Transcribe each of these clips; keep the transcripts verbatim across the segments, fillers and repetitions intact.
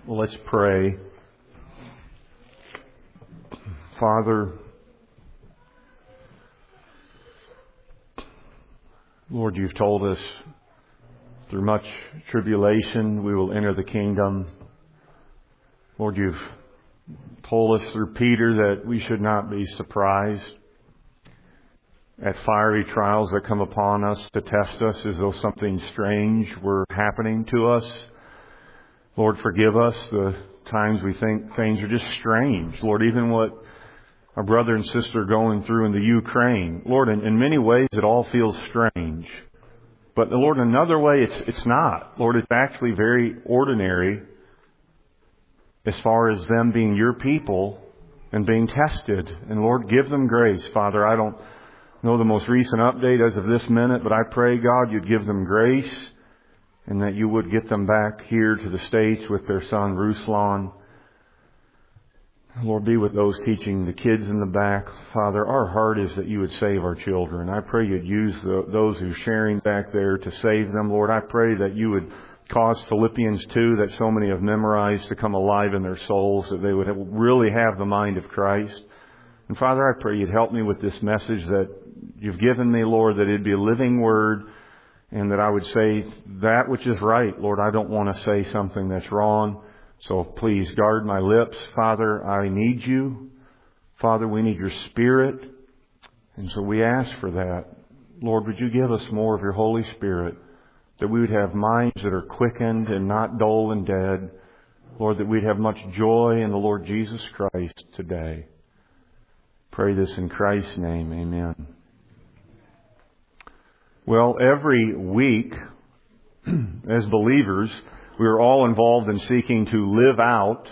Well, let's pray. Father, Lord, you've told us through much tribulation we will enter the kingdom. Lord, you've told us through Peter that we should not be surprised at fiery trials that come upon us to test us as though something strange were happening to us. Lord, forgive us the times we think things are just strange. Lord, even what our brother and sister are going through in the Ukraine. Lord, in, in many ways it all feels strange. But Lord, in another way it's it's not. Lord, it's actually very ordinary as far as them being your people and being tested. And Lord, give them grace. Father, I don't know the most recent update as of this minute, but I pray, God, you'd give them grace and that you would get them back here to the States with their son, Ruslan. Lord, be with those teaching the kids in the back. Father, our heart is that you would save our children. I pray you'd use the, those who are sharing back there to save them. Lord, I pray that you would cause Philippians two, that so many have memorized, to come alive in their souls, that they would have, really have the mind of Christ. And Father, I pray you'd help me with this message that you've given me, Lord, that it'd be a living word, and that I would say that which is right. Lord, I don't want to say something that's wrong. So please guard my lips. Father, I need you. Father, we need your Spirit. And so we ask for that. Lord, would you give us more of your Holy Spirit, that we would have minds that are quickened and not dull and dead. Lord, that we'd have much joy in the Lord Jesus Christ today. Pray this in Christ's name. Amen. Well, every week, as believers, we are all involved in seeking to live out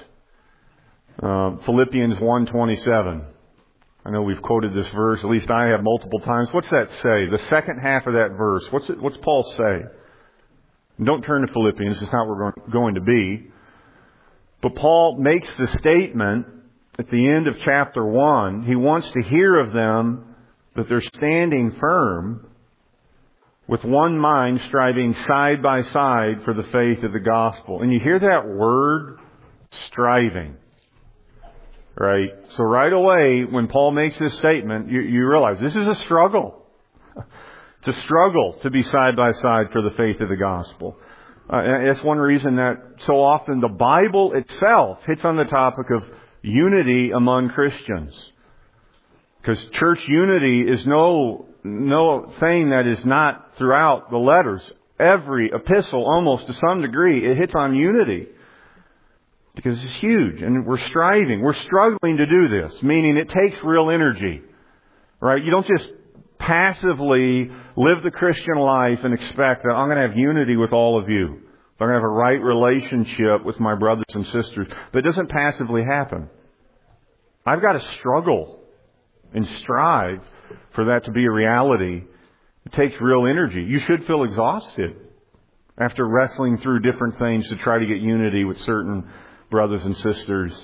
uh, Philippians one twenty-seven. I know we've quoted this verse, at least I have multiple times. What's that say? The second half of that verse. What's it, what's Paul say? And don't turn to Philippians, it's not where we're going to be. But Paul makes the statement at the end of chapter one. He wants to hear of them that they're standing firm with one mind, striving side by side for the faith of the gospel. And you hear that word, striving. Right? So right away, when Paul makes this statement, you, you realize this is a struggle. It's a struggle to be side by side for the faith of the gospel. Uh, and that's one reason that so often the Bible itself hits on the topic of unity among Christians. Because church unity is no no thing that is not throughout the letters. Every epistle, almost to some degree, it hits on unity. Because it's huge. And we're striving. We're struggling to do this. Meaning it takes real energy. Right? You don't just passively live the Christian life and expect that I'm going to have unity with all of you. I'm going to have a right relationship with my brothers and sisters. But it doesn't passively happen. I've got to struggle and strive for that to be a reality. It takes real energy. You should feel exhausted after wrestling through different things to try to get unity with certain brothers and sisters.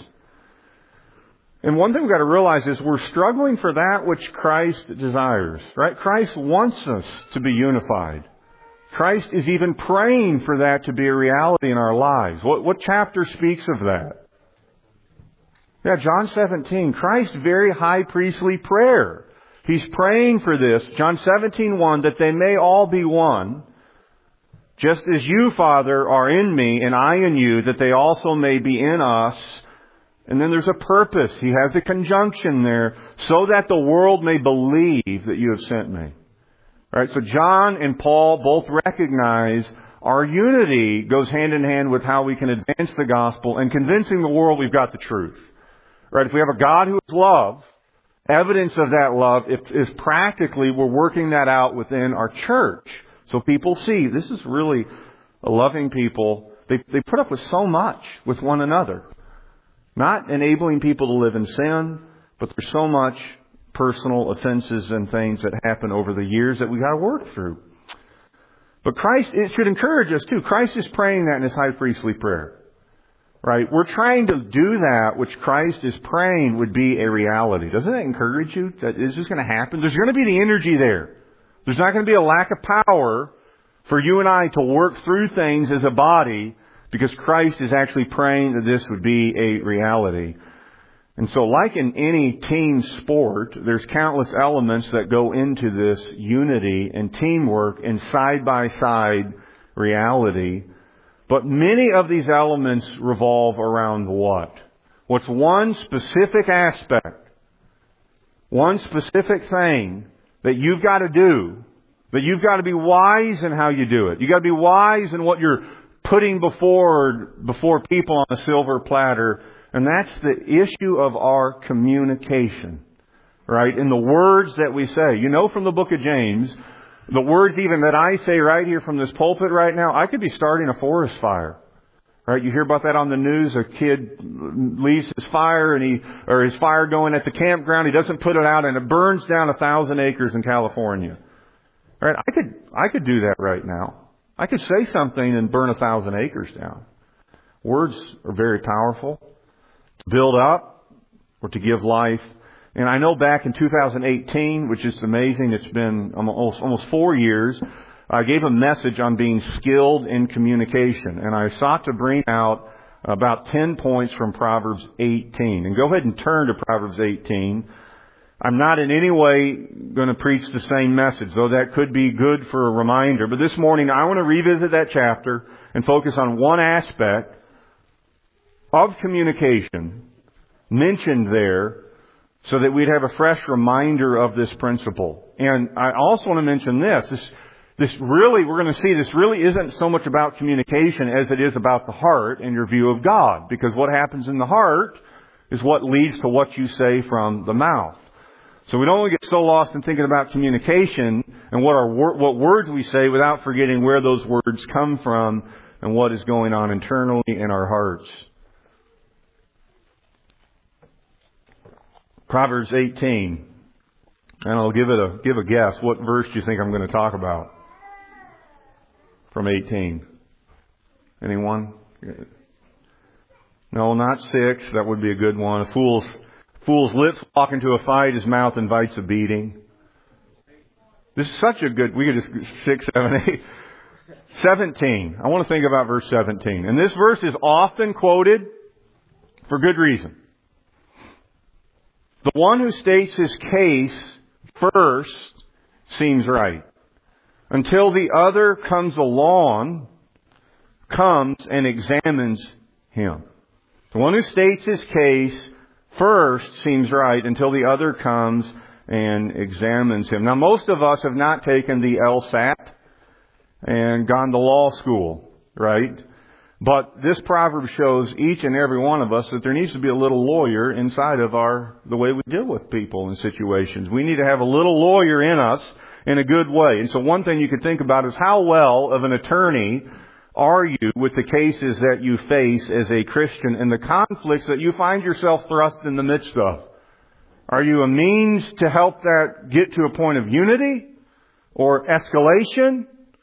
And one thing we've got to realize is we're struggling for that which Christ desires. Right? Christ wants us to be unified. Christ is even praying for that to be a reality in our lives. What, what chapter speaks of that? Yeah, John seventeen, Christ's very high priestly prayer. He's praying for this, John seventeen one, that they may all be one, just as you, Father, are in me and I in you, that they also may be in us. And then there's a purpose. He has a conjunction there, so that the world may believe that you have sent me. All right, so John and Paul both recognize our unity goes hand in hand with how we can advance the gospel and convincing the world we've got the truth. Right? If we have a God who is love, evidence of that love is practically we're working that out within our church. So people see this is really a loving people. They they put up with so much with one another. Not enabling people to live in sin, but there's so much personal offenses and things that happen over the years that we got to work through. But Christ, it should encourage us too. Christ is praying that in His high priestly prayer. Right? We're trying to do that which Christ is praying would be a reality. Doesn't that encourage you that this is going to happen? There's going to be the energy there. There's not going to be a lack of power for you and I to work through things as a body because Christ is actually praying that this would be a reality. And so like in any team sport, there's countless elements that go into this unity and teamwork and side-by-side reality. But many of these elements revolve around what? What's one specific aspect, one specific thing that you've got to do, that you've got to be wise in how you do it. You've got to be wise in what you're putting before, before people on a silver platter. And that's the issue of our communication, right? In the words that we say. You know from the book of James, the words even that I say right here from this pulpit right now, I could be starting a forest fire. Right? You hear about that on the news. A kid leaves his fire and he, or his fire going at the campground. He doesn't put it out and it burns down a thousand acres in California. Right? I could, I could do that right now. I could say something and burn a thousand acres down. Words are very powerful. To build up or to give life. And I know back in two thousand eighteen, which is amazing, it's been almost, almost four years, I gave a message on being skilled in communication. And I sought to bring out about ten points from Proverbs eighteen. And go ahead and turn to Proverbs eighteen. I'm not in any way going to preach the same message, though that could be good for a reminder. But this morning I want to revisit that chapter and focus on one aspect of communication mentioned there so that we'd have a fresh reminder of this principle. And I also want to mention this. This, this really, we're going to see this really isn't so much about communication as it is about the heart and your view of God. Because what happens in the heart is what leads to what you say from the mouth. So we don't want to get so lost in thinking about communication and what our what words we say without forgetting where those words come from and what is going on internally in our hearts. Proverbs eighteen. And I'll give it a give a guess. What verse do you think I'm going to talk about from eighteen? Anyone? No, not six. That would be a good one. A fool's fool's lips walk into a fight. His mouth invites a beating. This is such a good. We could just six, seven, eight, seventeen. I want to think about verse seventeen. And this verse is often quoted for good reason. The one who states his case first seems right, until the other comes along, comes and examines him. The one who states his case first seems right, until the other comes and examines him. Now, most of us have not taken the LSAT and gone to law school, right? But this proverb shows each and every one of us that there needs to be a little lawyer inside of our the way we deal with people in situations. We need to have a little lawyer in us in a good way. And so one thing you could think about is how well of an attorney are you with the cases that you face as a Christian and the conflicts that you find yourself thrust in the midst of? Are you a means to help that get to a point of unity or escalation?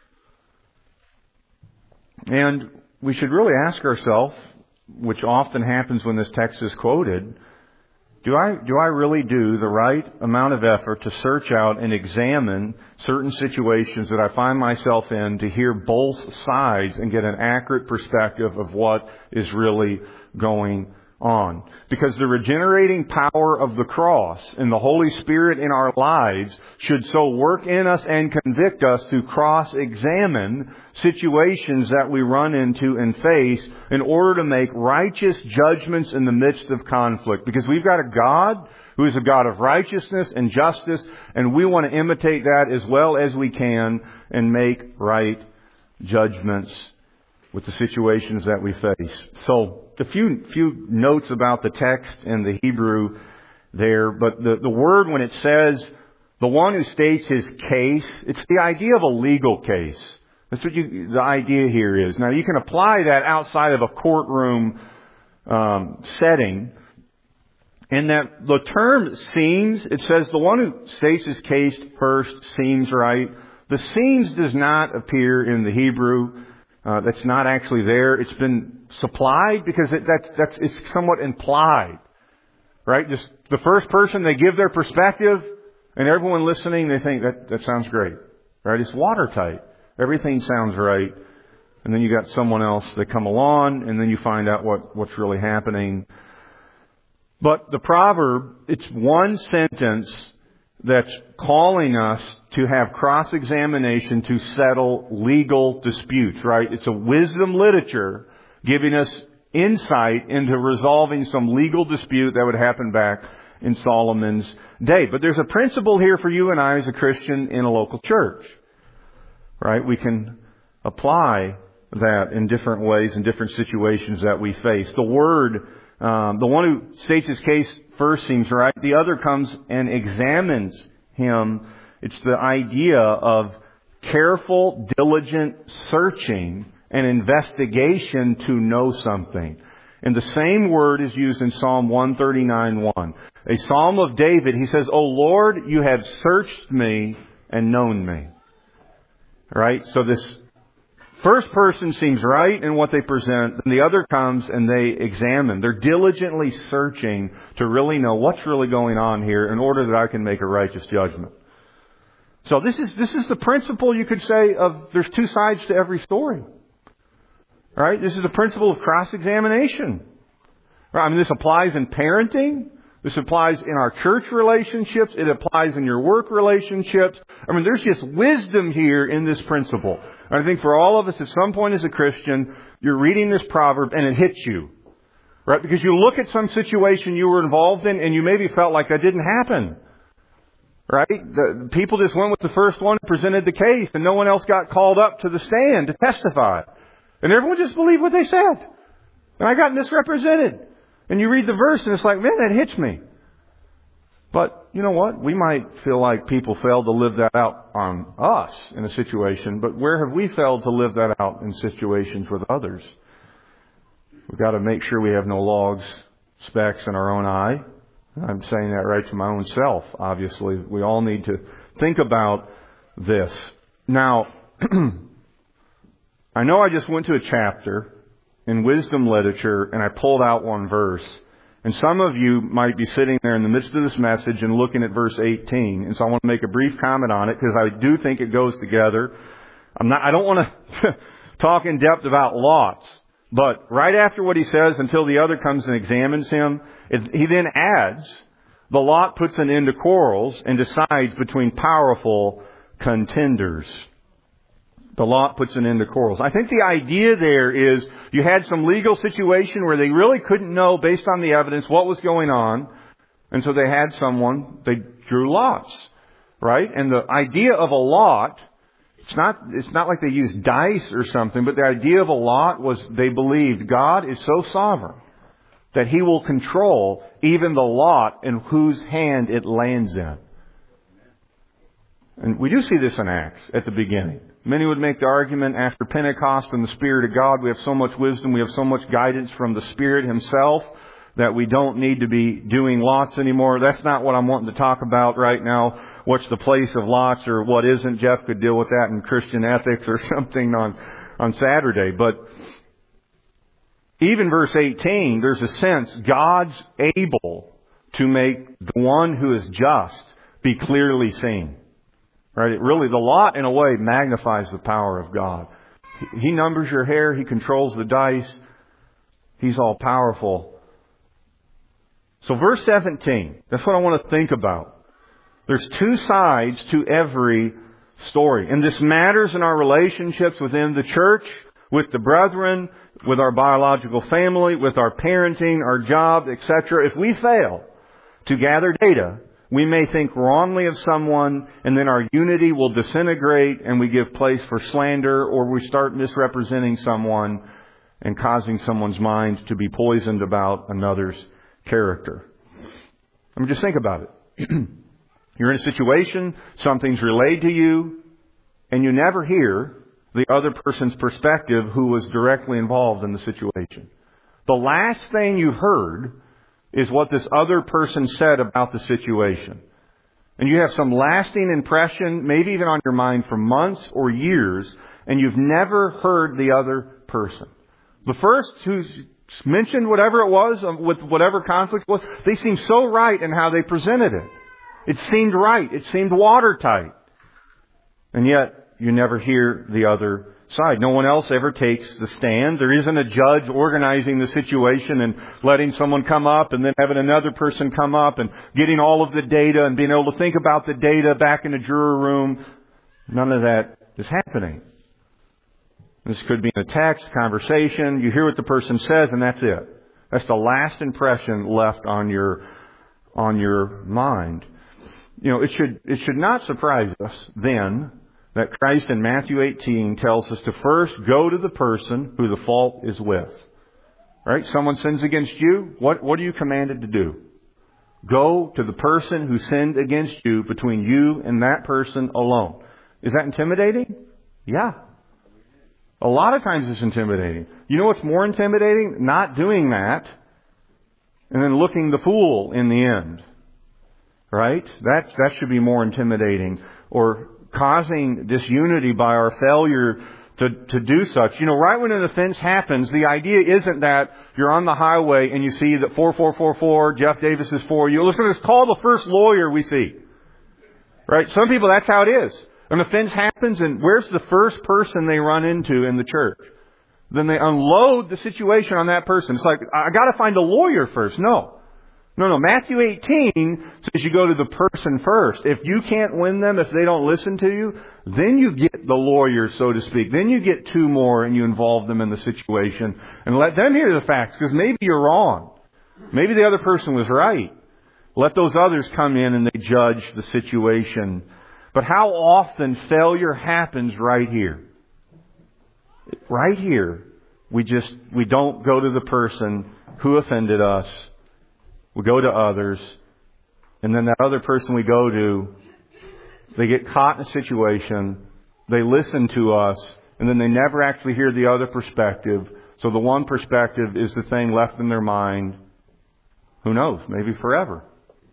And we should really ask ourselves, which often happens when this text is quoted, do I do I really do the right amount of effort to search out and examine certain situations that I find myself in to hear both sides and get an accurate perspective of what is really going on? Because the regenerating power of the cross and the Holy Spirit in our lives should so work in us and convict us to cross-examine situations that we run into and face in order to make righteous judgments in the midst of conflict. Because we've got a God who is a God of righteousness and justice, and we want to imitate that as well as we can and make right judgments with the situations that we face. So, a few few notes about the text and the Hebrew there, but the, the word when it says the one who states his case, it's the idea of a legal case. That's what you, the idea here is. Now you can apply that outside of a courtroom um, setting, in that the term seems, it says the one who states his case first seems right. The seems does not appear in the Hebrew. Uh, that's not actually there. It's been supplied because it, that's, that's, it's somewhat implied. Right? Just the first person, they give their perspective, and everyone listening, they think that, that sounds great. Right? It's watertight. Everything sounds right. And then you got someone else that come along, and then you find out what, what's really happening. But the proverb, it's one sentence that's calling us to have cross-examination to settle legal disputes, right? It's a wisdom literature giving us insight into resolving some legal dispute that would happen back in Solomon's day. But there's a principle here for you and I as a Christian in a local church, right? We can apply that in different ways in different situations that we face. The Word, um, the one who states his case first seems right. The other comes and examines him. It's the idea of careful, diligent searching and investigation to know something. And the same word is used in Psalm one thirty-nine one. A psalm of David. He says, "O Lord, you have searched me and known me." Right? So this first person seems right in what they present. Then the other comes and they examine. They're diligently searching to really know what's really going on here in order that I can make a righteous judgment. So this is this is the principle, you could say, of there's two sides to every story. Right? This is the principle of cross-examination. Right? I mean, this applies in parenting. This applies in our church relationships. It applies in your work relationships. I mean, there's just wisdom here in this principle. And I think for all of us at some point as a Christian, you're reading this proverb and it hits you. Right? Because you look at some situation you were involved in and you maybe felt like that didn't happen. Right? The people just went with the first one and presented the case and no one else got called up to the stand to testify. And everyone just believed what they said. And I got misrepresented. And you read the verse and it's like, man, that hits me. But you know what? We might feel like people failed to live that out on us in a situation. But where have we failed to live that out in situations with others? We've got to make sure we have no logs, specks in our own eye. I'm saying that right to my own self, obviously. We all need to think about this. Now, I know I just went to a chapter in wisdom literature and I pulled out one verse. And some of you might be sitting there in the midst of this message and looking at verse eighteen. And so I want to make a brief comment on it because I do think it goes together. I'm not, I don't want to talk in depth about lots. But right after what he says, until the other comes and examines him, it, he then adds, the lot puts an end to quarrels and decides between powerful contenders. The lot puts an end to quarrels. I think the idea there is you had some legal situation where they really couldn't know based on the evidence what was going on. And so they had someone, they drew lots. Right? And the idea of a lot, it's not, it's not like they used dice or something, but the idea of a lot was they believed God is so sovereign that He will control even the lot in whose hand it lands in. And we do see this in Acts at the beginning. Many would make the argument after Pentecost and the Spirit of God, we have so much wisdom, we have so much guidance from the Spirit Himself that we don't need to be doing lots anymore. That's not what I'm wanting to talk about right now. What's the place of lots or what isn't? Jeff could deal with that in Christian ethics or something on, on Saturday. But even verse eighteen, there's a sense God's able to make the one who is just be clearly seen. Right? It really, the lot in a way magnifies the power of God. He numbers your hair. He controls the dice. He's all powerful. So verse seventeen, that's what I want to think about. There's two sides to every story. And this matters in our relationships within the church, with the brethren, with our biological family, with our parenting, our job, et cetera. If we fail to gather data, we may think wrongly of someone, and then our unity will disintegrate, and we give place for slander, or we start misrepresenting someone and causing someone's mind to be poisoned about another's character. I mean, just think about it. You're in a situation, something's relayed to you, and you never hear the other person's perspective who was directly involved in the situation. The last thing you heard is what this other person said about the situation. And you have some lasting impression, maybe even on your mind for months or years, and you've never heard the other person. The first who's mentioned whatever it was, with whatever conflict was, they seemed so right in how they presented it. It seemed right. It seemed watertight. And yet, you never hear the other side. No one else ever takes the stand. There isn't a judge organizing the situation and letting someone come up and then having another person come up and getting all of the data and being able to think about the data back in the juror room. None of that is happening. This could be in a text, conversation. You hear what the person says and that's it. That's the last impression left on your, on your mind. You know, it should, it should not surprise us then that Christ in Matthew eighteen tells us to first go to the person who the fault is with. Right? Someone sins against you. What, what are you commanded to do? Go to the person who sinned against you, between you and that person alone. Is that intimidating? Yeah. A lot of times it's intimidating. You know what's more intimidating? Not doing that and then looking the fool in the end. Right? That, that should be more intimidating. Or causing disunity by our failure to, to do such. You know, right when an offense happens, the idea isn't that you're on the highway and you see that four four four four, Jeff Davis is for you. Listen, it's called the first lawyer we see. Right? Some people, that's how it is. An offense happens and where's the first person they run into in the church? Then they unload the situation on that person. It's like, I gotta find a lawyer first. No. No, no. Matthew eighteen says you go to the person first. If you can't win them, if they don't listen to you, then you get the lawyer, so to speak. Then you get two more and you involve them in the situation and let them hear the facts, because maybe you're wrong. Maybe the other person was right. Let those others come in and they judge the situation. But how often failure happens right here? Right here. We just, we don't go to the person who offended us. We go to others, and then that other person we go to, they get caught in a situation, they listen to us, and then they never actually hear the other perspective. So the one perspective is the thing left in their mind. Who knows? Maybe forever.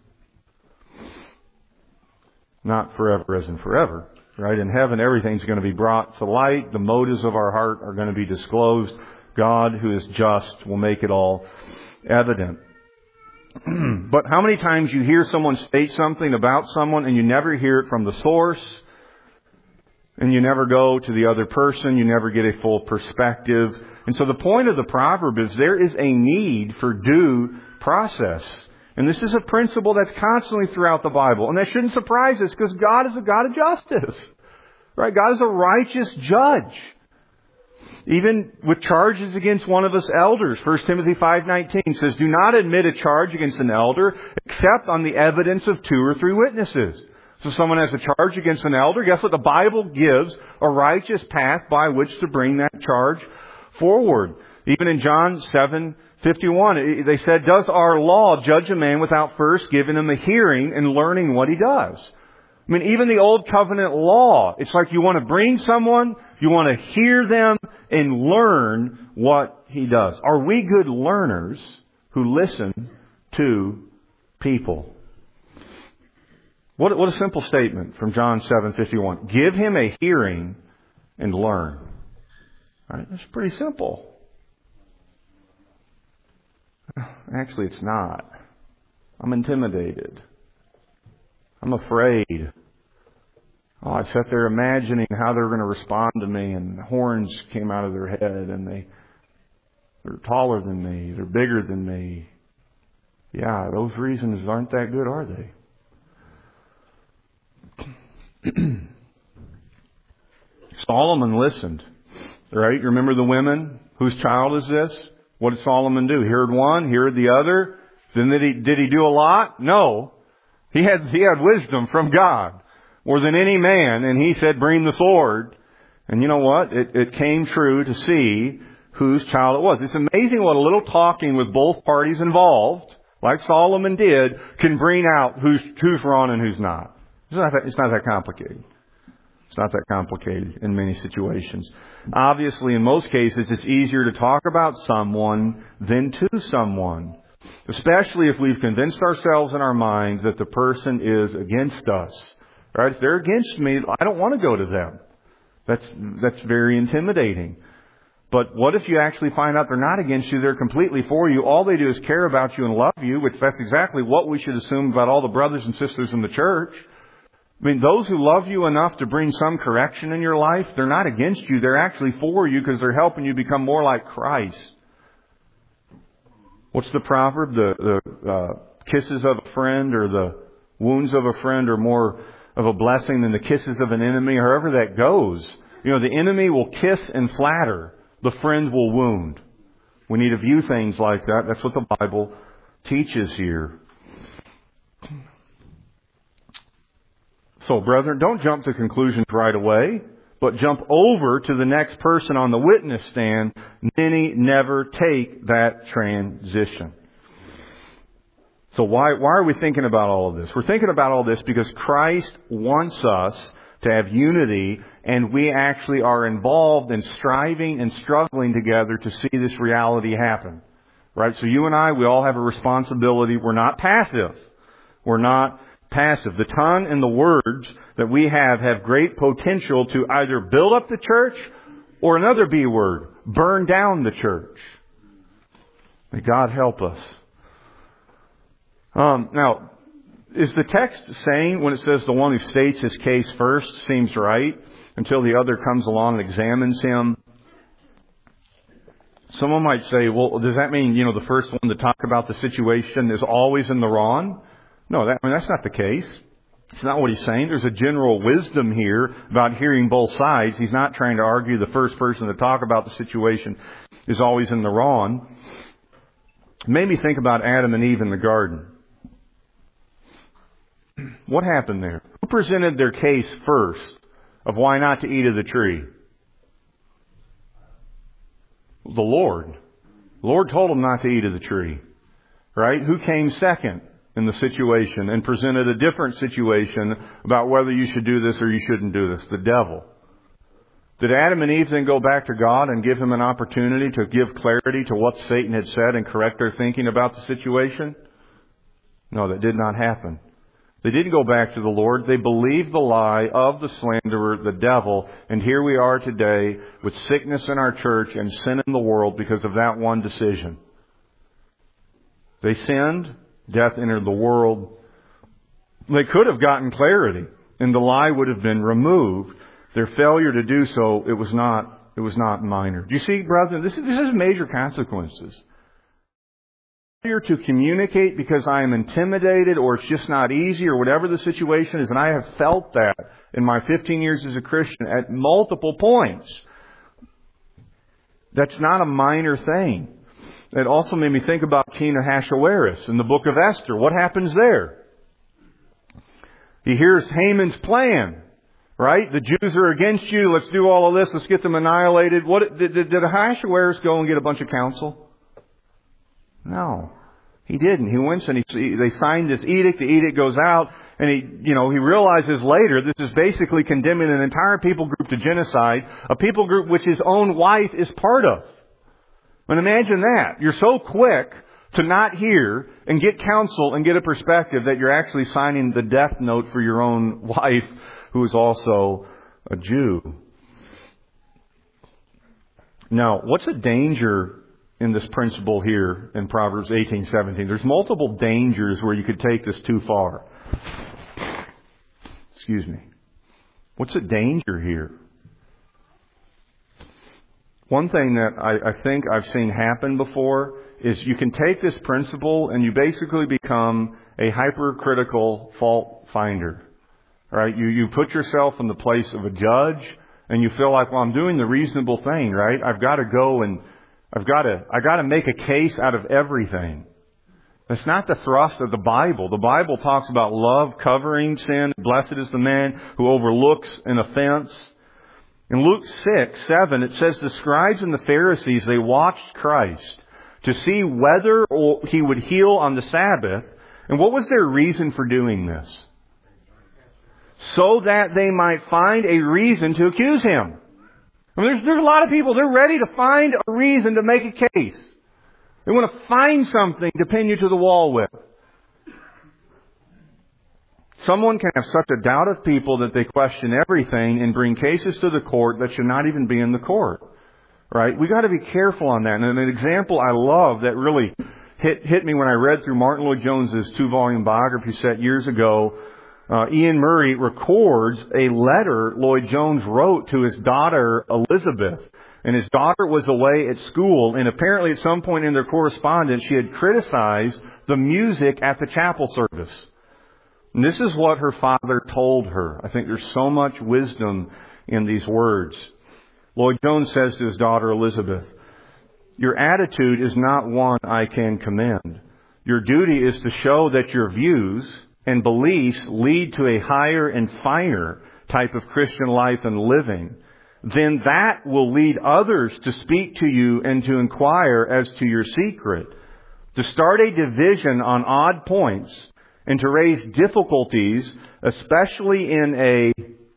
Not forever as in forever. Right? In heaven, everything's going to be brought to light. The motives of our heart are going to be disclosed. God, who is just, will make it all evident. But how many times you hear someone state something about someone and you never hear it from the source, and you never go to the other person, you never get a full perspective. And so the point of the proverb is there is a need for due process. And this is a principle that's constantly throughout the Bible. And that shouldn't surprise us, because God is a God of justice. Right? God is a righteous judge. Even with charges against one of us elders, First Timothy five nineteen says, do not admit a charge against an elder except on the evidence of two or three witnesses. So someone has a charge against an elder. Guess what? The Bible gives a righteous path by which to bring that charge forward. Even in John seven fifty-one, they said, does our law judge a man without first giving him a hearing and learning what he does? I mean, even the Old Covenant law, it's like you want to bring someone, you want to hear them and learn what he does. Are we good learners who listen to people? What, what a simple statement from John seven fifty-one. Give him a hearing and learn. All right, that's pretty simple. Actually, it's not. I'm intimidated. I'm afraid. Oh, I sat there imagining how they were going to respond to me, and horns came out of their head, and they, they're taller than me, they're bigger than me. Yeah, those reasons aren't that good, are they? Solomon listened. Right? You remember the women? Whose child is this? What did Solomon do? He heard one, he heard the other. Then did he, did he do a lot? No. He had, he had wisdom from God more than any man. And he said, bring the sword. And you know what? It, it came true to see whose child it was. It's amazing what a little talking with both parties involved, like Solomon did, can bring out who's, who's wrong and who's not. It's not that, it's not that complicated. It's not that complicated in many situations. Obviously, in most cases, it's easier to talk about someone than to someone. Especially if we've convinced ourselves in our minds that the person is against us. Right? If they're against me, I don't want to go to them. That's, that's very intimidating. But what if you actually find out they're not against you, they're completely for you. All they do is care about you and love you, which that's exactly what we should assume about all the brothers and sisters in the church. I mean, those who love you enough to bring some correction in your life, they're not against you. They're actually for you because they're helping you become more like Christ. What's the proverb? The, the uh, kisses of a friend or the wounds of a friend are more of a blessing than the kisses of an enemy, however that goes. You know, the enemy will kiss and flatter. The friend will wound. We need to view things like that. That's what the Bible teaches here. So, brethren, don't jump to conclusions right away, but jump over to the next person on the witness stand. Many never take that transition. So why, why are we thinking about all of this? We're thinking about all this because Christ wants us to have unity, and we actually are involved in striving and struggling together to see this reality happen. Right? So you and I, we all have a responsibility. We're not passive. We're not passive. The tongue and the words that we have have great potential to either build up the church or another B word, burn down the church. May God help us. Um, now, is the text saying when it says the one who states his case first seems right until the other comes along and examines him? Someone might say, well, does that mean, you know, the first one to talk about the situation is always in the wrong? No, that, I mean, that's not the case. It's not what he's saying. There's a general wisdom here about hearing both sides. He's not trying to argue the first person to talk about the situation is always in the wrong. It made me think about Adam and Eve in the garden. What happened there? Who presented their case first of why not to eat of the tree? The Lord. The Lord told them not to eat of the tree. Right? Who came second in the situation and presented a different situation about whether you should do this or you shouldn't do this? The devil. Did Adam and Eve then go back to God and give him an opportunity to give clarity to what Satan had said and correct their thinking about the situation? No, that did not happen. They didn't go back to the Lord. They believed the lie of the slanderer, the devil. And here we are today with sickness in our church and sin in the world because of that one decision. They sinned. Death entered the world. They could have gotten clarity and the lie would have been removed. Their failure to do so, it was not, it was not minor. Do you see, brethren? This is, this is major consequences. To communicate because I am intimidated or it's just not easy or whatever the situation is. And I have felt that in my fifteen years as a Christian at multiple points. That's not a minor thing. It also made me think about King Ahasuerus in the book of Esther. What happens there? He hears Haman's plan. Right? The Jews are against you. Let's do all of this. Let's get them annihilated. What did, did, did Ahasuerus go and get a bunch of counsel? No, he didn't. He went and he, they signed this edict. The edict goes out, and he, you know, he realizes later this is basically condemning an entire people group to genocide, a people group which his own wife is part of. And imagine that. You're so quick to not hear and get counsel and get a perspective that you're actually signing the death note for your own wife, who is also a Jew. Now, what's a danger in this principle here in Proverbs eighteen seventeen? There's multiple dangers where you could take this too far. Excuse me. What's a danger here? One thing that I, I think I've seen happen before is you can take this principle and you basically become a hypercritical fault finder. Right? You, you put yourself in the place of a judge and you feel like, well, I'm doing the reasonable thing, right? I've got to go and I've got to, I got to make a case out of everything. That's not the thrust of the Bible. The Bible talks about love covering sin. Blessed is the man who overlooks an offense. In Luke six, seven, it says the scribes and the Pharisees, they watched Christ to see whether he would heal on the Sabbath. And what was their reason for doing this? So that they might find a reason to accuse him. I mean, there's, there's a lot of people, they're ready to find a reason to make a case. They want to find something to pin you to the wall with. Someone can have such a doubt of people that they question everything and bring cases to the court that should not even be in the court. Right? We got to be careful on that. And an example I love that really hit, hit me when I read through Martin Lloyd-Jones's two-volume biography set years ago Uh, Ian Murray records a letter Lloyd Jones wrote to his daughter Elizabeth. And his daughter was away at school, and apparently at some point in their correspondence, she had criticized the music at the chapel service. And this is what her father told her. I think there's so much wisdom in these words. Lloyd Jones says to his daughter Elizabeth, "Your attitude is not one I can commend. Your duty is to show that your views and beliefs lead to a higher and finer type of Christian life and living. Then that will lead others to speak to you and to inquire as to your secret. To start a division on odd points and to raise difficulties, especially in a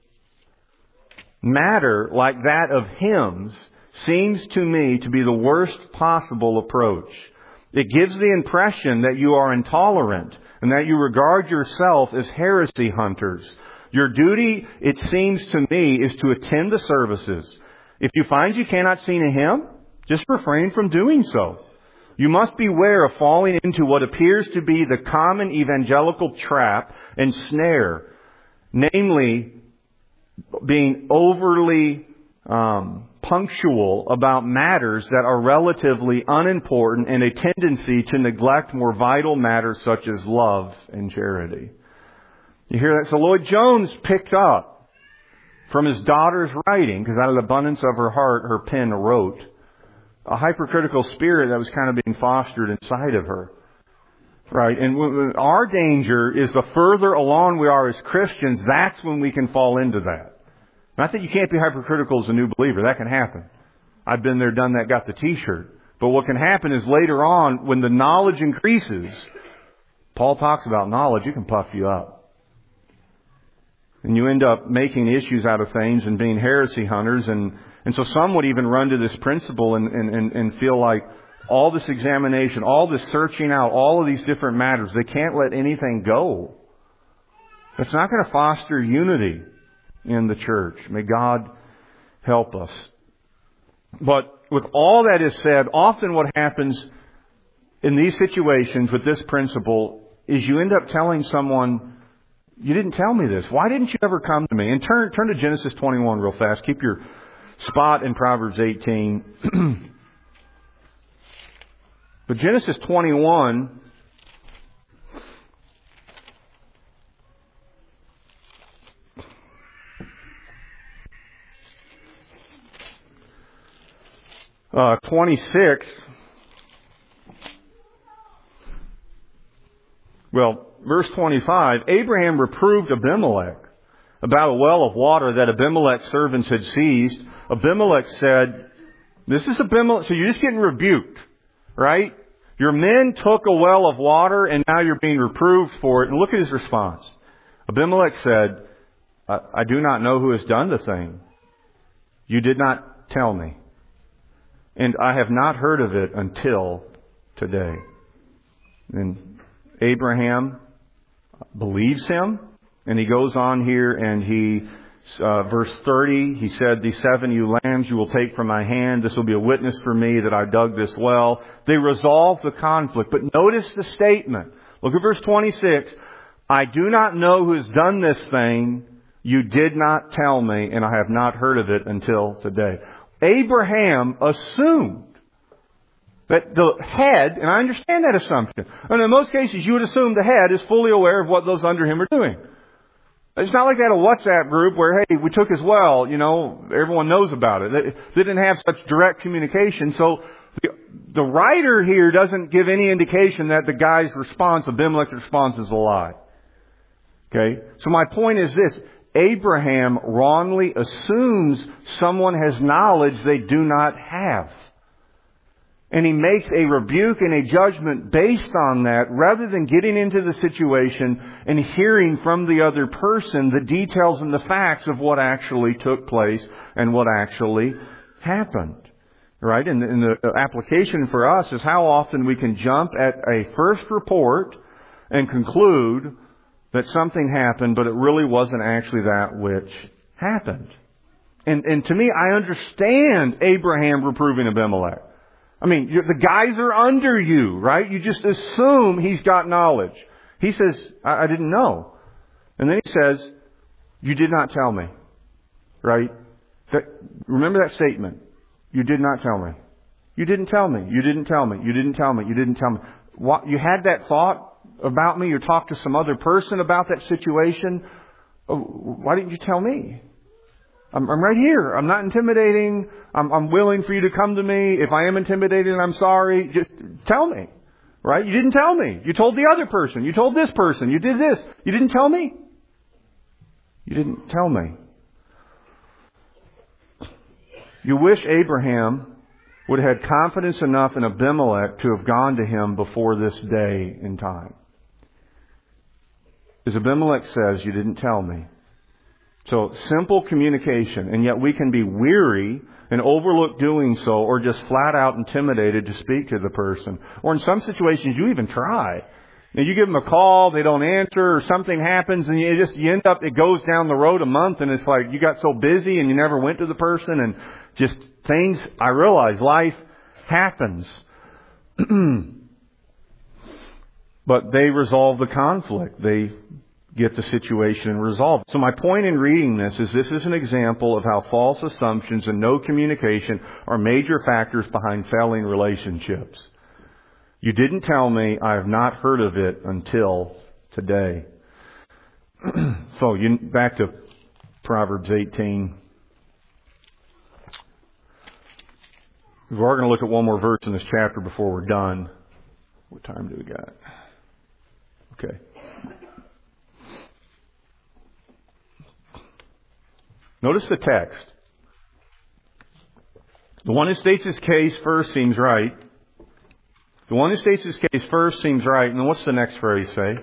matter like that of hymns, seems to me to be the worst possible approach. It gives the impression that you are intolerant and that you regard yourself as heresy hunters. Your duty, it seems to me, is to attend the services. If you find you cannot sing a hymn, just refrain from doing so. You must beware of falling into what appears to be the common evangelical trap and snare, namely being overly um, punctual about matters that are relatively unimportant and a tendency to neglect more vital matters such as love and charity." You hear that? So Lloyd Jones picked up from his daughter's writing, because out of the abundance of her heart, her pen wrote, a hypercritical spirit that was kind of being fostered inside of her. Right? And our danger is the further along we are as Christians, that's when we can fall into that. Not that you can't be hypercritical as a new believer. That can happen. I've been there, done that, got the t-shirt. But what can happen is later on, when the knowledge increases, Paul talks about knowledge, it can puff you up. And you end up making issues out of things and being heresy hunters. And, and so some would even run to this principle and, and, and feel like all this examination, all this searching out, all of these different matters, they can't let anything go. It's not going to foster unity in the church. May God help us. But with all that is said, often what happens in these situations with this principle is you end up telling someone, "You didn't tell me this. Why didn't you ever come to me?" And turn turn to Genesis twenty-one real fast. Keep your spot in Proverbs eighteen. But Genesis twenty-one, uh, twenty-six. Well, verse twenty-five, Abraham reproved Abimelech about a well of water that Abimelech's servants had seized. Abimelech said, "This is Abimelech, so you're just getting rebuked, right? Your men took a well of water and now you're being reproved for it." And look at his response. Abimelech said, I, I do not know who has done the thing. You did not tell me. And I have not heard of it until today. And Abraham believes him, and he goes on here and he, uh, verse thirty, he said, "These seven ewe lambs you will take from my hand. This will be a witness for me that I dug this well." They resolve the conflict. But notice the statement. Look at verse twenty-six. "I do not know who has done this thing. You did not tell me, and I have not heard of it until today." Abraham assumed that the head, and I understand that assumption, and in most cases you would assume the head is fully aware of what those under him are doing. It's not like they had a WhatsApp group where, hey, we took his well, you know, everyone knows about it. They, they didn't have such direct communication. So the, the writer here doesn't give any indication that the guy's response, Abimelech's response, is a lie. Okay? So my point is this. Abraham wrongly assumes someone has knowledge they do not have. And he makes a rebuke and a judgment based on that, rather than getting into the situation and hearing from the other person the details and the facts of what actually took place and what actually happened. Right? And, and the application for us is how often we can jump at a first report and conclude that something happened, but it really wasn't actually that which happened. And, and to me, I understand Abraham reproving Abimelech. I mean, the guys are under you, right? You just assume he's got knowledge. He says, I, I didn't know. And then he says, you did not tell me. Right? That, remember that statement. You did not tell me. You didn't tell me. You didn't tell me. You didn't tell me. You didn't tell me. What, you had that thought about me. You talked to some other person about that situation. Oh, why didn't you tell me? I'm, I'm right here. I'm not intimidating. I'm, I'm willing for you to come to me. If I am intimidated, I'm sorry. Just tell me. Right? You didn't tell me. You told the other person. You told this person. You did this. You didn't tell me. You didn't tell me. You wish Abraham would have had confidence enough in Abimelech to have gone to him before this day in time. As Abimelech says, you didn't tell me. So simple communication, and yet we can be weary and overlook doing so, or just flat out intimidated to speak to the person. Or in some situations, you even try. And you give them a call, they don't answer, or something happens, and you just you end up, it goes down the road a month, and it's like you got so busy and you never went to the person, and just things, I realize life happens. But they resolve the conflict. They get the situation resolved. So my point in reading this is this is an example of how false assumptions and no communication are major factors behind failing relationships. You didn't tell me. I have not heard of it until today. So you, back to Proverbs eighteen. We are going to look at one more verse in this chapter before we're done. What time do we got? Okay. Notice the text. The one who states his case first seems right. The one who states his case first seems right. And then what's the next phrase say?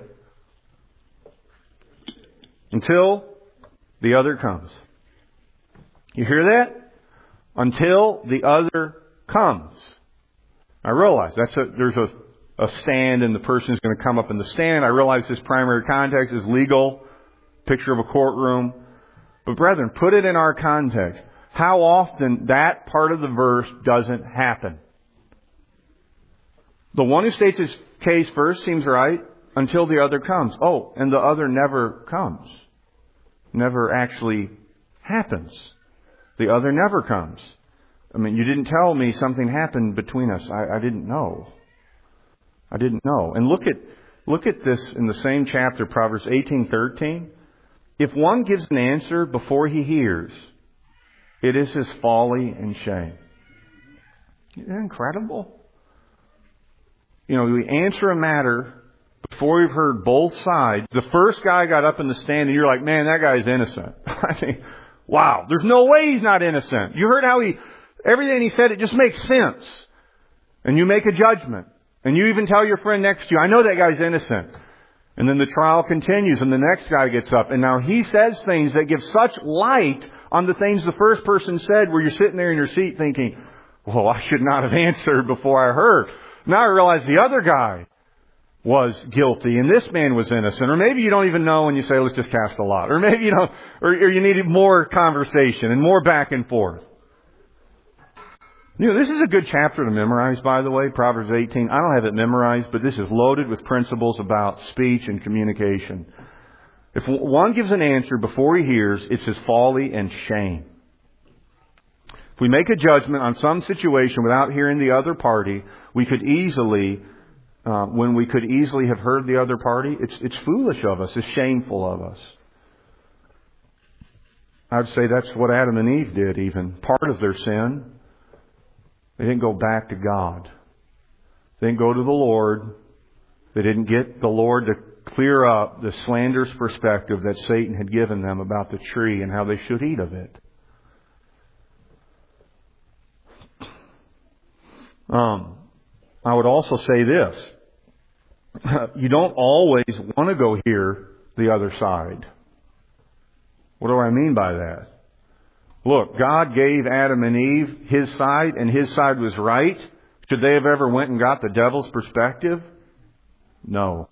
Until the other comes. You hear that? Until the other comes. I realize that's a, there's a, a stand and the person is going to come up in the stand. I realize this primary context is legal. Picture of a courtroom. But brethren, put it in our context. How often that part of the verse doesn't happen? The one who states his case first seems right until the other comes. Oh, and the other never comes. Never actually happens. The other never comes. I mean, you didn't tell me something happened between us. I, I didn't know. I didn't know. And look at look at this in the same chapter, Proverbs eighteen thirteen. If one gives an answer before he hears, it is his folly and shame. Isn't that incredible? You know, we answer a matter before we've heard both sides. The first guy got up in the stand and you're like, man, that guy's innocent. I mean, wow, there's no way he's not innocent. You heard how he, everything he said, it just makes sense. And you make a judgment. And you even tell your friend next to you, I know that guy's innocent. And then the trial continues and the next guy gets up. And now he says things that give such light on the things the first person said where you're sitting there in your seat thinking, well, I should not have answered before I heard. Now I realize the other guy was guilty and this man was innocent. Or maybe you don't even know and you say, let's just cast a lot. Or maybe you don't, or, or you needed more conversation and more back and forth. You know, this is a good chapter to memorize, by the way, Proverbs eighteen. I don't have it memorized, but this is loaded with principles about speech and communication. If one gives an answer before he hears, it's his folly and shame. If we make a judgment on some situation without hearing the other party, we could easily, uh, when we could easily have heard the other party, it's, it's foolish of us, it's shameful of us. I'd say that's what Adam and Eve did even. Part of their sin. They didn't go back to God. They didn't go to the Lord. They didn't get the Lord to clear up the slanderous perspective that Satan had given them about the tree and how they should eat of it. Um, I would also say this. You don't always want to go hear the other side. What do I mean by that? Look, God gave Adam and Eve His side, and His side was right. Should they have ever went and got the devil's perspective? No.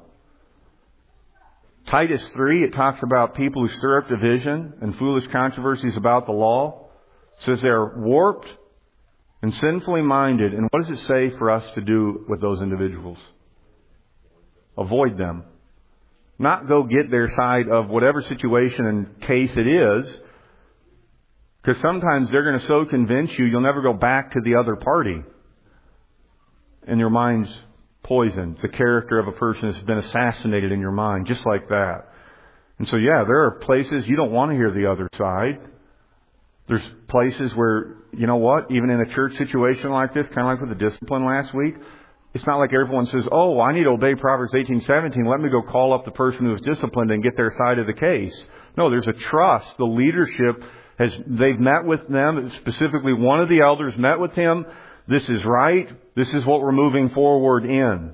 Titus three, it talks about people who stir up division and foolish controversies about the law. It says they're warped and sinfully minded. And what does it say for us to do with those individuals? Avoid them. Not go get their side of whatever situation and case it is. Because sometimes they're going to so convince you, you'll never go back to the other party. And your mind's poisoned. The character of a person has been assassinated in your mind, just like that. And so, yeah, there are places you don't want to hear the other side. There's places where, you know what, even in a church situation like this, kind of like with the discipline last week, it's not like everyone says, oh, I need to obey Proverbs eighteen seventeen. Let me go call up the person who was disciplined and get their side of the case. No, there's a trust. The leadership has, they've met with them. Specifically, one of the elders met with him. This is right. This is what we're moving forward in.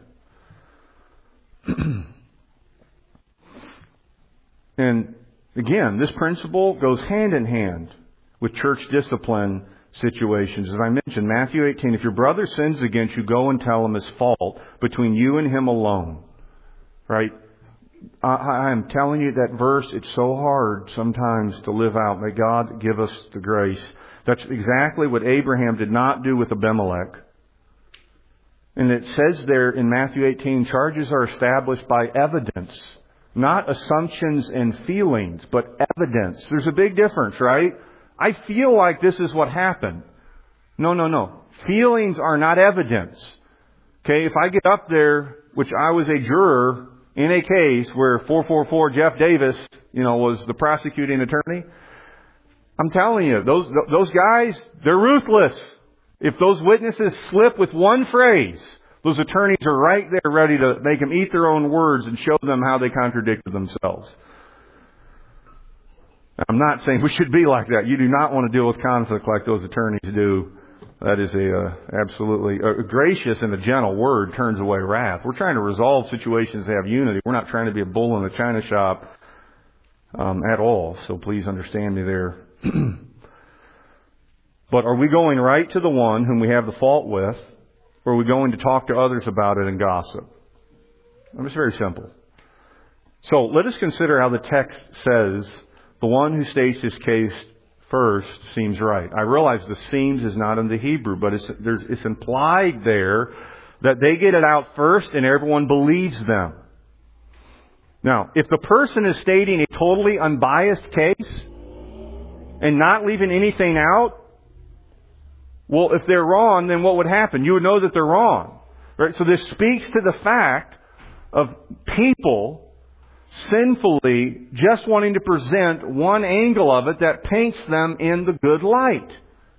And again, this principle goes hand in hand with church discipline situations. As I mentioned, Matthew eighteen, if your brother sins against you, go and tell him his fault between you and him alone. Right? I, I am telling you that verse, it's so hard sometimes to live out. May God give us the grace. That's exactly what Abraham did not do with Abimelech. And it says there in Matthew eighteen, charges are established by evidence. Not assumptions and feelings, but evidence. There's a big difference, right? I feel like this is what happened. No, no, no. Feelings are not evidence. Okay, if I get up there, which I was a juror in a case where four four four Jeff Davis, you know, was the prosecuting attorney, I'm telling you, those those guys, they're ruthless. If those witnesses slip with one phrase, those attorneys are right there ready to make them eat their own words and show them how they contradicted themselves. I'm not saying we should be like that. You do not want to deal with conflict like those attorneys do. That is a uh, absolutely a gracious and a gentle word turns away wrath. We're trying to resolve situations that have unity. We're not trying to be a bull in the china shop um, at all. So please understand me there. But are we going right to the one whom we have the fault with, or are we going to talk to others about it and gossip? It's very simple. So let us consider how the text says the one who states his case first seems right. I realize the seems is not in the Hebrew, but it's, there's, it's implied there that they get it out first and everyone believes them. Now, if the person is stating a totally unbiased case and not leaving anything out, well, if they're wrong, then what would happen? You would know that they're wrong. Right? So this speaks to the fact of people sinfully just wanting to present one angle of it that paints them in the good light.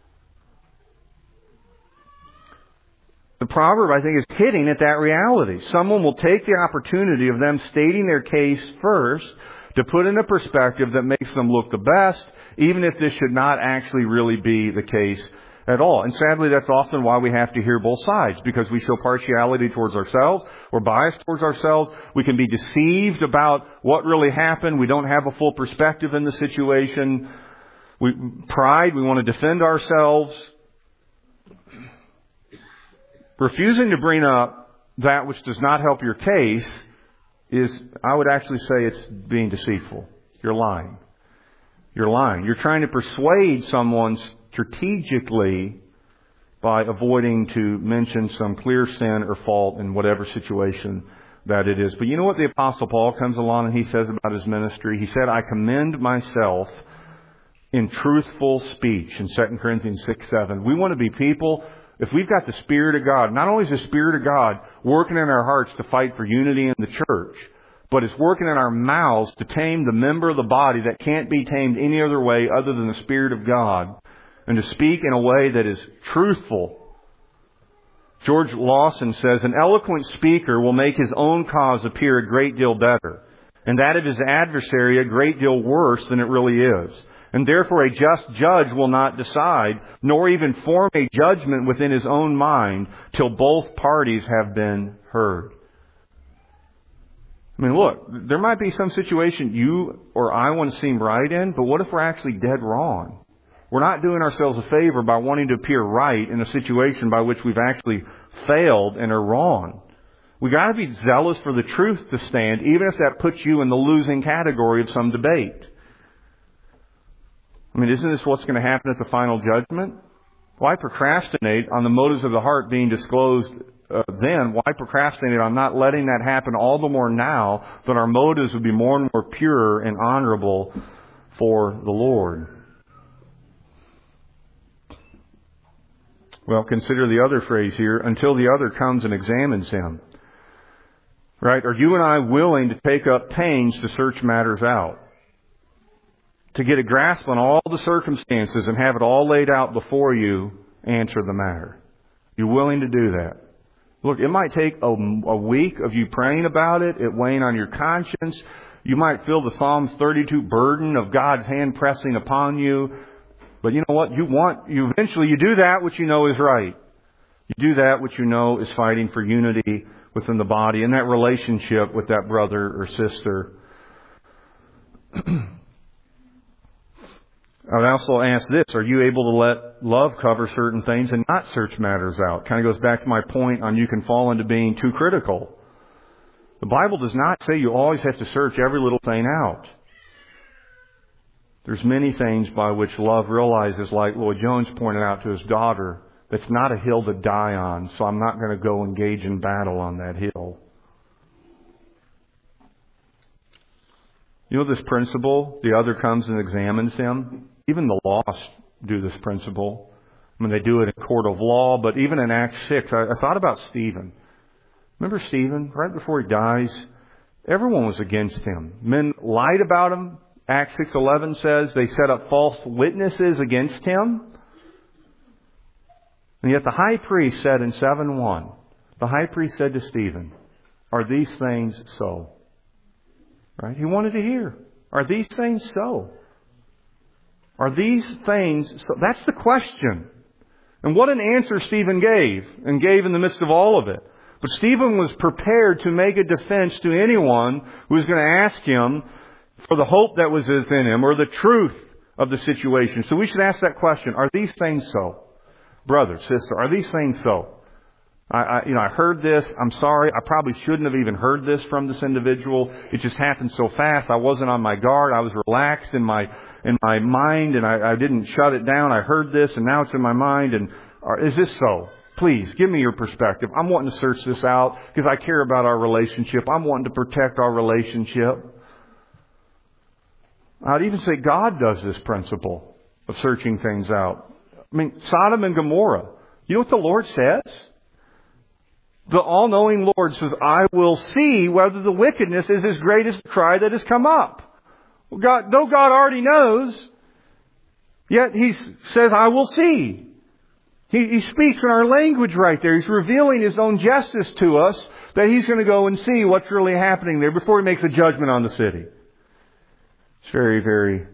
The proverb, I think, is hitting at that reality. Someone will take the opportunity of them stating their case first to put in a perspective that makes them look the best, even if this should not actually really be the case at all. And sadly, that's often why we have to hear both sides, because we show partiality towards ourselves. We're biased towards ourselves. We can be deceived about what really happened. We don't have a full perspective in the situation. We, pride, we want to defend ourselves. Refusing to bring up that which does not help your case is, I would actually say, it's being deceitful. You're lying. You're lying. You're trying to persuade someone strategically by avoiding to mention some clear sin or fault in whatever situation that it is. But you know what the Apostle Paul comes along and he says about his ministry? He said, I commend myself in truthful speech in Second Corinthians six seven. We want to be people, if we've got the Spirit of God, not only is the Spirit of God working in our hearts to fight for unity in the church, but it's working in our mouths to tame the member of the body that can't be tamed any other way other than the Spirit of God, and to speak in a way that is truthful. George Lawson says, an eloquent speaker will make his own cause appear a great deal better, and that of his adversary a great deal worse than it really is. And therefore a just judge will not decide, nor even form a judgment within his own mind, till both parties have been heard. I mean, look, there might be some situation you or I want to seem right in, but what if we're actually dead wrong? We're not doing ourselves a favor by wanting to appear right in a situation by which we've actually failed and are wrong. We've got to be zealous for the truth to stand, even if that puts you in the losing category of some debate. I mean, isn't this what's going to happen at the final judgment? Why procrastinate on the motives of the heart being disclosed uh, then, why procrastinate on not letting that happen all the more now that our motives would be more and more pure and honorable for the Lord? Well, consider the other phrase here, until the other comes and examines him. Right? Are you and I willing to take up pains to search matters out? To get a grasp on all the circumstances and have it all laid out before you answer the matter? You willing to do that? Look, it might take a, a week of you praying about it, it weighing on your conscience. You might feel the Psalms thirty-two burden of God's hand pressing upon you. But you know what? You want, you eventually you do that which you know is right. You do that which you know is fighting for unity within the body and that relationship with that brother or sister. I would also ask this, are you able to let love cover certain things and not search matters out? Kind of goes back to my point on you can fall into being too critical. The Bible does not say you always have to search every little thing out. There's many things by which love realizes, like Lloyd Jones pointed out to his daughter, that's not a hill to die on, so I'm not going to go engage in battle on that hill. You know this principle, the other comes and examines him? Even the lost do this principle. I mean, they do it in court of law, but even in Acts six, I, I thought about Stephen. Remember Stephen? Right before he dies, everyone was against him. Men lied about him. Acts six eleven says they set up false witnesses against him. And yet the high priest said in seven one, the high priest said to Stephen, are these things so? Right? He wanted to hear, are these things so? Are these things so? That's the question. And what an answer Stephen gave, and gave in the midst of all of it. But Stephen was prepared to make a defense to anyone who was going to ask him for the hope that was within him, or the truth of the situation. So we should ask that question, are these things so? Brother, sister, are these things so? I, I, you know, I heard this. I'm sorry. I probably shouldn't have even heard this from this individual. It just happened so fast. I wasn't on my guard. I was relaxed in my in my mind, and I, I didn't shut it down. I heard this, and now it's in my mind. And are, is this so? Please give me your perspective. I'm wanting to search this out because I care about our relationship. I'm wanting to protect our relationship. I'd even say God does this principle of searching things out. I mean, Sodom and Gomorrah. You know what the Lord says? The all-knowing Lord says, I will see whether the wickedness is as great as the cry that has come up. Well, God, though God already knows, yet He says, I will see. He, he speaks in our language right there. He's revealing His own justice to us, that He's going to go and see what's really happening there before He makes a judgment on the city. It's very, very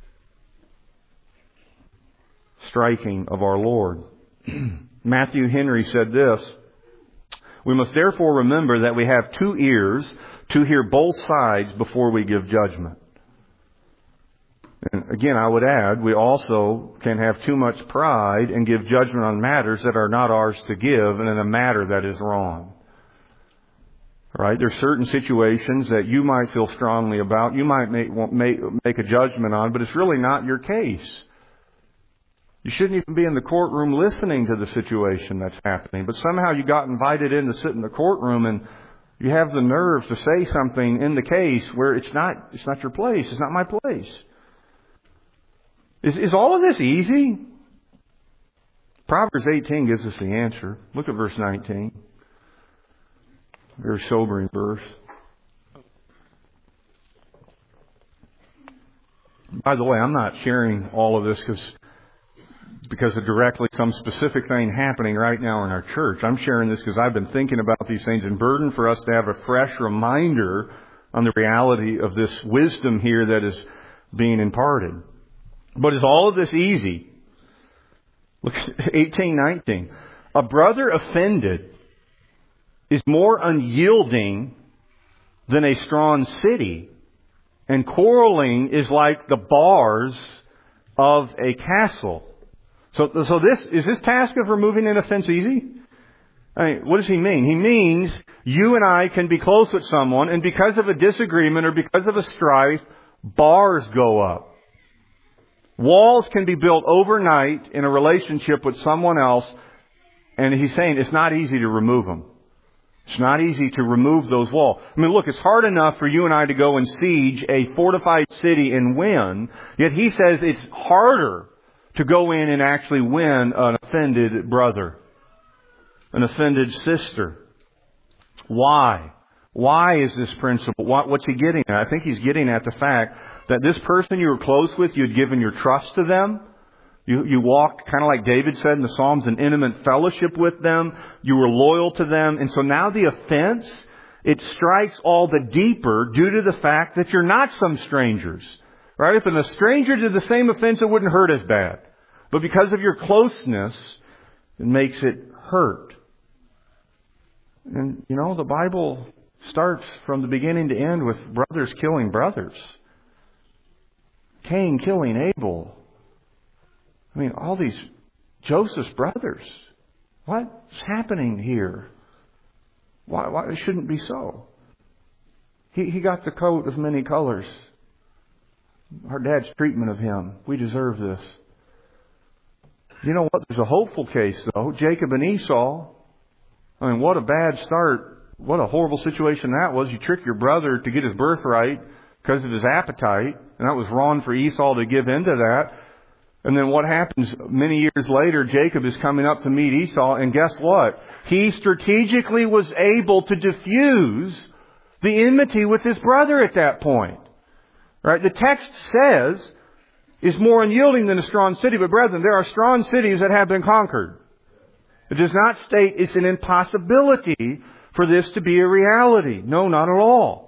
striking of our Lord. Matthew Henry said this, we must therefore remember that we have two ears to hear both sides before we give judgment. And again, I would add, we also can have too much pride and give judgment on matters that are not ours to give and in a matter that is wrong. Right? There's certain situations that you might feel strongly about, you might make, make, make a judgment on, but it's really not your case. You shouldn't even be in the courtroom listening to the situation that's happening. But somehow you got invited in to sit in the courtroom and you have the nerve to say something in the case where it's not, it's not your place. It's not my place. Is, is all of this easy? Proverbs eighteen gives us the answer. Look at verse nineteen. Very sobering verse. By the way, I'm not sharing all of this because because of directly some specific thing happening right now in our church. I'm sharing this because I've been thinking about these things and burdened for us to have a fresh reminder on the reality of this wisdom here that is being imparted. But is all of this easy? Look at eighteen nineteen. A brother offended is more unyielding than a strong city, and quarreling is like the bars of a castle. So, so this is this task of removing an offense easy? I mean, what does he mean? He means you and I can be close with someone, and because of a disagreement or because of a strife, bars go up. Walls can be built overnight in a relationship with someone else, And he's saying it's not easy to remove them. It's not easy to remove those walls. I mean, look, it's hard enough for you and I to go and siege a fortified city and win. Yet he says it's harder to go in and actually win an offended brother, an offended sister. Why? Why is this principle? What's he getting at? I think he's getting at the fact that this person you were close with, you had given your trust to them. You, you walked, kind of like David said in the Psalms, in intimate fellowship with them. You were loyal to them. And so now the offense, it strikes all the deeper due to the fact that you're not some strangers. Right? If a stranger did the same offense, it wouldn't hurt as bad. But because of your closeness, it makes it hurt. And, you know, the Bible starts from the beginning to end with brothers killing brothers. Cain killing Abel. I mean, all these Joseph's brothers. What's happening here? Why, why it shouldn't be so? He, he got the coat of many colors. Our dad's treatment of him. We deserve this. You know what? There's a hopeful case, though. Jacob and Esau. I mean, what a bad start. What a horrible situation that was. You trick your brother to get his birthright because of his appetite. And that was wrong for Esau to give in to that. And then what happens many years later, Jacob is coming up to meet Esau, and guess what? He strategically was able to diffuse the enmity with his brother at that point. Right? The text says, is more unyielding than a strong city, but brethren, there are strong cities that have been conquered. It does not state it's an impossibility for this to be a reality. No, not at all.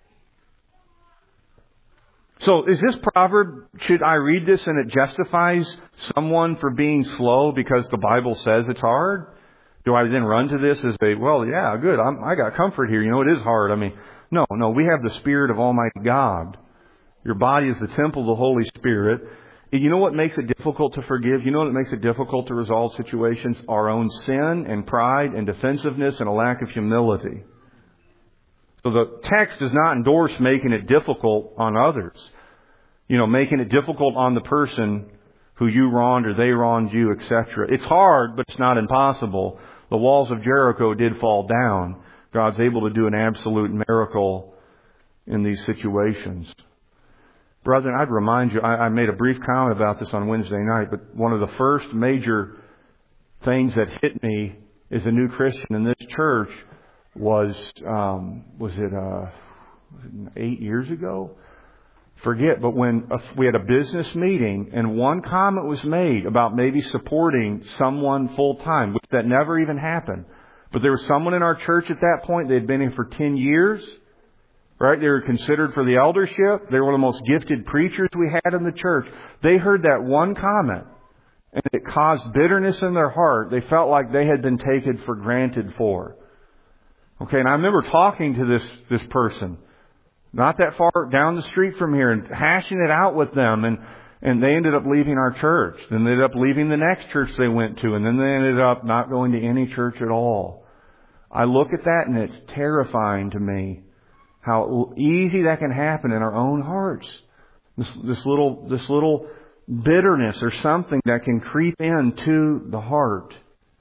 So is this proverb, should I read this and it justifies someone for being slow because the Bible says it's hard? Do I then run to this as a, well, yeah, good, I'm, I got comfort here. You know, it is hard. I mean, no, no, we have the Spirit of Almighty God. Your body is the temple of the Holy Spirit. You know what makes it difficult to forgive? You know what makes it difficult to resolve situations? Our own sin and pride and defensiveness and a lack of humility. So the text does not endorse making it difficult on others. You know, making it difficult on the person who you wronged or they wronged you, et cetera. It's hard, but it's not impossible. The walls of Jericho did fall down. God's able to do an absolute miracle in these situations. Brethren, I'd remind you, I, I made a brief comment about this on Wednesday night, but one of the first major things that hit me as a new Christian in this church was, um, was it, uh, was it eight years ago? Forget, but when a, we had a business meeting and one comment was made about maybe supporting someone full time, which that never even happened. But there was someone in our church at that point, they had been here for ten years. Right? They were considered for the eldership. They were one of the most gifted preachers we had in the church. They heard that one comment and it caused bitterness in their heart. They felt like they had been taken for granted for. Okay, and I remember talking to this, this person, not that far down the street from here, and hashing it out with them, and, and they ended up leaving our church. Then they ended up leaving the next church they went to, and then they ended up not going to any church at all. I look at that and it's terrifying to me how easy that can happen in our own hearts. This, this little, this little bitterness or something that can creep into the heart.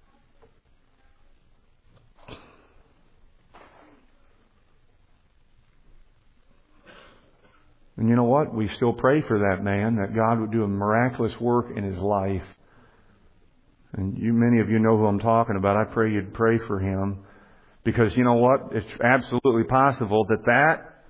And you know what? We still pray for that man, that God would do a miraculous work in his life. And you, many of you know who I'm talking about. I pray you'd pray for him. Because you know what? It's absolutely possible that that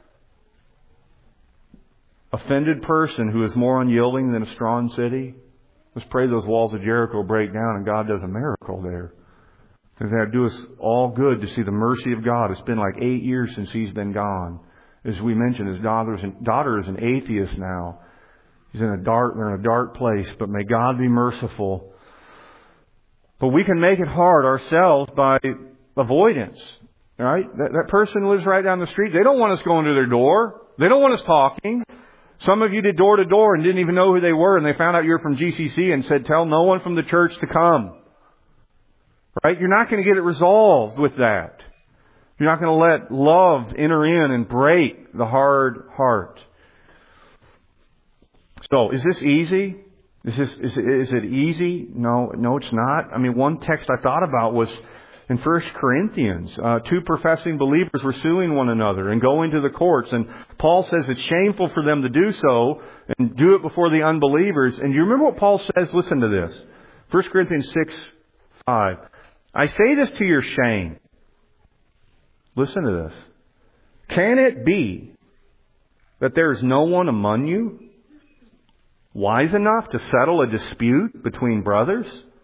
offended person who is more unyielding than a strong city, let's pray those walls of Jericho break down and God does a miracle there. Because that would do us all good to see the mercy of God. It's been like eight years since he's been gone. As we mentioned, his daughter's an, daughter is an atheist now. He's in a dark, they're in a dark place. But may God be merciful. But we can make it hard ourselves by avoidance. Right? That, that person lives right down the street. They don't want us going to their door. They don't want us talking. Some of you did door to door and didn't even know who they were, and they found out you were from G C C and said, tell no one from the church to come. Right? You're not going to get it resolved with that. You're not going to let love enter in and break the hard heart. So, is this easy? Is this, is it, is it easy? No, no, it's not. I mean, one text I thought about was in First Corinthians. Uh, two professing believers were suing one another and going to the courts. And Paul says it's shameful for them to do so and do it before the unbelievers. And you remember what Paul says? Listen to this. First Corinthians six, five. I say this to your shame. Listen to this. Can it be that there is no one among you wise enough to settle a dispute between brothers?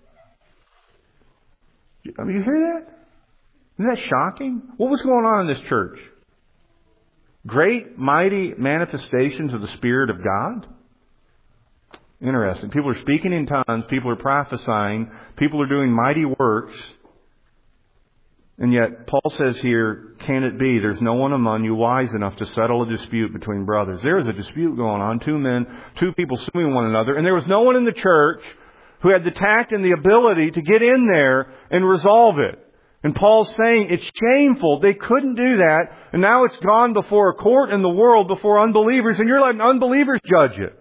I mean, you hear that? Isn't that shocking? What was going on in this church? Great, mighty manifestations of the Spirit of God? Interesting. People are speaking in tongues. People are prophesying. People are doing mighty works. And yet, Paul says here, can it be there's no one among you wise enough to settle a dispute between brothers? There was a dispute going on. Two men, two people suing one another. And there was no one in the church who had the tact and the ability to get in there and resolve it. And Paul's saying it's shameful. They couldn't do that. And now it's gone before a court in the world, before unbelievers. And you're letting unbelievers judge it.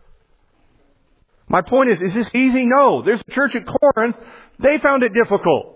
My point is, is this easy? No. There's a church at Corinth. They found it difficult.